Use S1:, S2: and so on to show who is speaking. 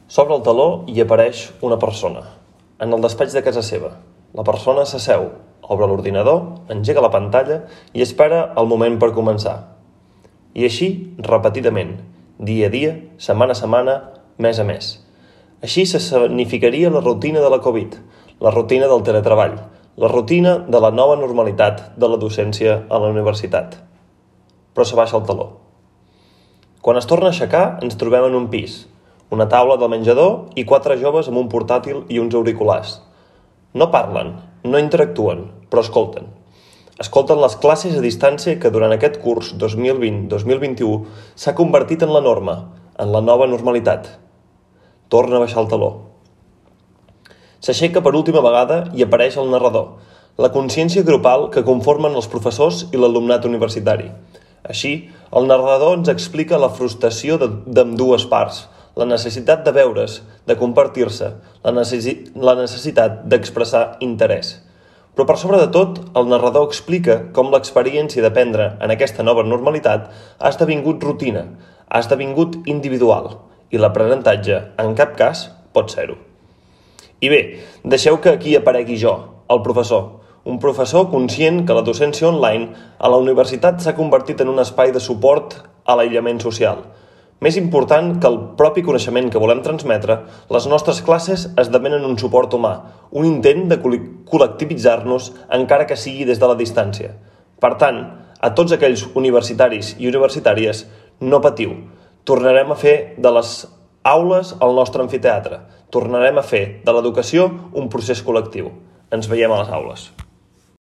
S1: S'obre el teló i apareix una persona, en el despatx de casa seva. La persona s'asseu, obre l'ordinador, engega la pantalla i espera el moment per començar. I així, repetidament, dia a dia, setmana a setmana, mes a mes. Així s'escenificaria la rutina de la Covid, la rutina del teletreball, la rutina de la nova normalitat de la docència a la universitat. Però s'abaixa el teló. Quan es torna a aixecar, ens trobem en un pis, una taula del menjador i 4 joves amb un portàtil i uns auriculars. No parlen, no interactuen, però escolten. Escolten les classes a distància que durant aquest curs 2020-2021 s'ha convertit en la norma, en la nova normalitat. Torna a baixar el teló. S'aixeca per última vegada i apareix el narrador, la consciència grupal que conformen els professors i l'alumnat universitari. Així, el narrador ens explica la frustració d'ambdues parts, la necessitat de veure's, de compartir-se, la necessitat d'expressar interès. Però per sobre de tot, el narrador explica com l'experiència d'aprendre en aquesta nova normalitat ha esdevingut rutina, ha esdevingut individual, i l'aprenentatge, en cap cas, pot ser-ho. I bé, deixeu que aquí aparegui jo, el professor, un professor conscient que la docència online a la universitat s'ha convertit en un espai de suport a l'aïllament social. Més important que el propi coneixement que volem transmetre, les nostres classes esdevenen un suport humà, un intent de col·lectivitzar-nos encara que sigui des de la distància. Per tant, a tots aquells universitaris i universitàries, no patiu. Tornarem a fer de les aules el nostre amfiteatre. Tornarem a fer de l'educació un procés col·lectiu. Ens veiem a les aules.